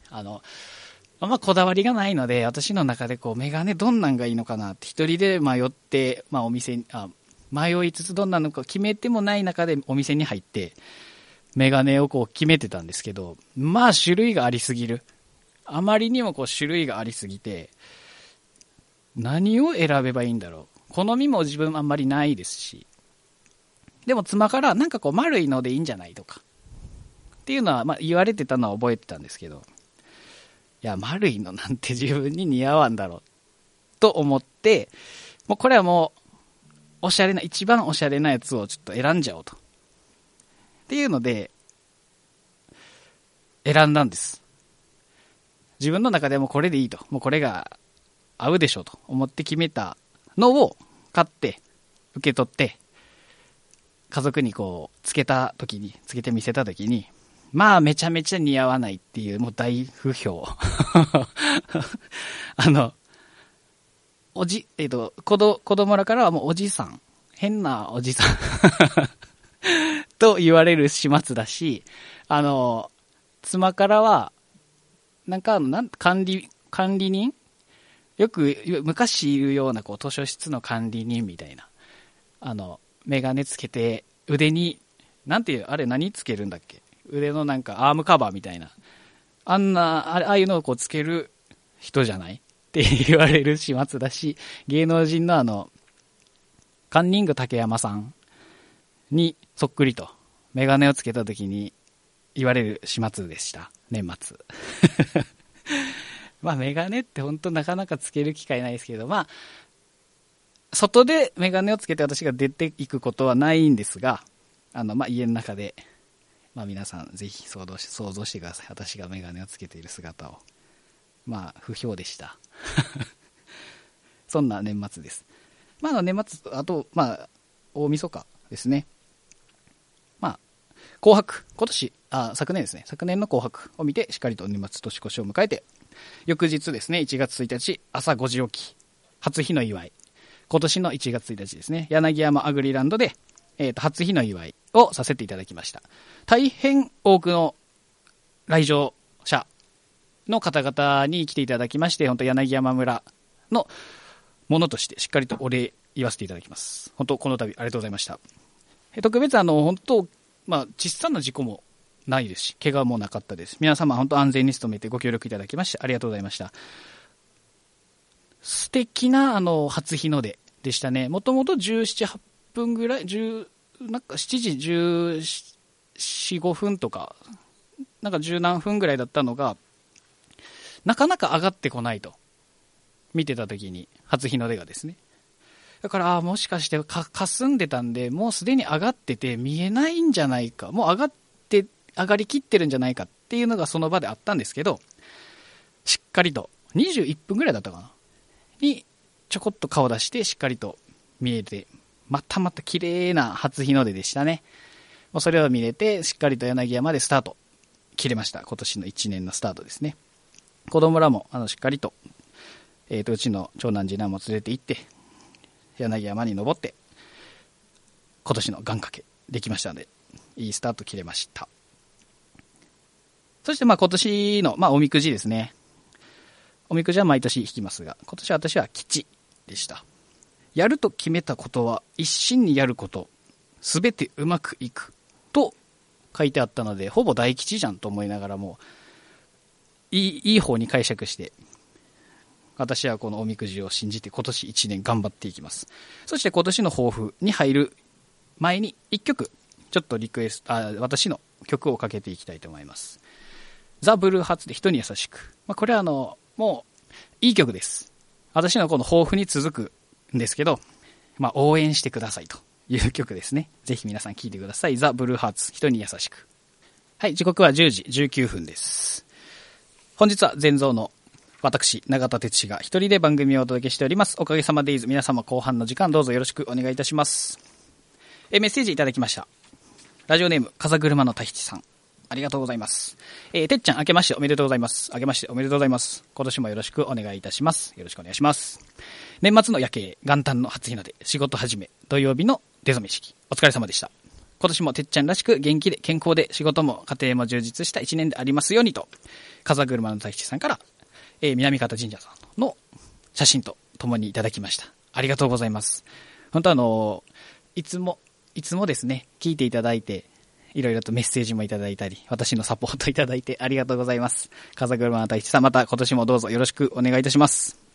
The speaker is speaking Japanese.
あんまこだわりがないので、私の中でこう、メガネどんなんがいいのかなって一人で迷って、お店に、迷いつつどんなのか決めてもない中でお店に入って、メガネをこう決めてたんですけど、種類がありすぎる。あまりにもこう種類がありすぎて、何を選べばいいんだろう。好みも自分あんまりないですし。でも妻からなんかこう丸いのでいいんじゃないとか。っていうのは言われてたのは覚えてたんですけど、いや、丸いのなんて自分に似合わんだろうと思って、もうこれはもう一番おしゃれなやつをちょっと選んじゃおうと。っていうので、選んだんです。自分の中でもこれでいいと。もうこれが合うでしょうと思って決めたのを買って、受け取って、家族にこう、つけて見せた時に、めちゃめちゃ似合わないっていう、もう大不評。子供らからはもうおじさん、変なおじさんと言われる始末だし、妻からは、管理人よく、昔いるような、図書室の管理人みたいな。メガネつけて、腕に、何つけるんだっけ？腕のアームカバーみたいな。ああいうのをつける人じゃないって言われる始末だし、芸能人のカンニング竹山さんにそっくりと、メガネをつけた時に言われる始末でした。年末。メガネって本当なかなかつける機会ないですけど、外でメガネをつけて私が出ていくことはないんですが、家の中で、皆さんぜひ想像してください。私がメガネをつけている姿を。不評でした。そんな年末です。年末、あと、大晦日ですね。紅白、昨年ですね。昨年の紅白を見て、しっかりと年末年越しを迎えて、翌日ですね、1月1日、朝5時起き、初日の祝い。今年の1月1日ですね、柳山アグリランドで、初日の祝いをさせていただきました。大変多くの来場者の方々に来ていただきまして、本当柳山村のものとしてしっかりとお礼言わせていただきます。本当この度ありがとうございました。特別本当、小さな事故もないですし、怪我もなかったです。皆様本当安全に努めてご協力いただきましてありがとうございました。素敵な初日の出でしたね。もともと17、8分ぐらい、7時14、5分とか、10何分ぐらいだったのが、なかなか上がってこないと。見てた時に、初日の出がですね。だから、もしかして霞んでたんで、もうすでに上がってて見えないんじゃないか、もう上がりきってるんじゃないかっていうのがその場であったんですけど、しっかりと、21分ぐらいだったかなに、ちょこっと顔出してしっかりと見えて、また綺麗な初日の出でしたね。もうそれを見れて、しっかりと柳山でスタート切れました。今年の1年のスタートですね。子供らもしっかりと、うちの長男次男も連れて行って、柳山に登って、今年の願掛けできましたので、いいスタート切れました。そして今年の、おみくじですね。おみくじは毎年引きますが、今年私は吉でした。やると決めたことは一心にやること、すべてうまくいくと書いてあったので、ほぼ大吉じゃんと思いながらも、いい方に解釈して、私はこのおみくじを信じて今年1年頑張っていきます。そして今年の抱負に入る前に1曲、ちょっと私の曲をかけていきたいと思います。ザ・ブルーハーツで人に優しく。これはもういい曲です。私のこの抱負に続くんですけど、応援してくださいという曲ですね。ぜひ皆さん聴いてください。ザ・ブルーハーツ、人に優しく。はい、時刻は10時19分です。本日は前蔵の私、永田哲司が一人で番組をお届けしております。おかげさまでイズ。皆様後半の時間どうぞよろしくお願いいたします。メッセージいただきました。ラジオネーム、風車の太七さん。ありがとうございます。てっちゃん、明けましておめでとうございます。明けましておめでとうございます。今年もよろしくお願いいたします。よろしくお願いします。年末の夜景、元旦の初日の出、仕事始め、土曜日の出初め式、お疲れ様でした。 今年もてっちゃんらしく元気で健康で仕事も家庭も充実した1年でありますようにと、風車の大吉さんから、南方神社さんの写真と共にいただきました。ありがとうございます。本当いつもですね、聞いていただいて、いろいろとメッセージもいただいたり、私のサポートいただいてありがとうございます。風車の大吉さん、また今年もどうぞよろしくお願いいたします。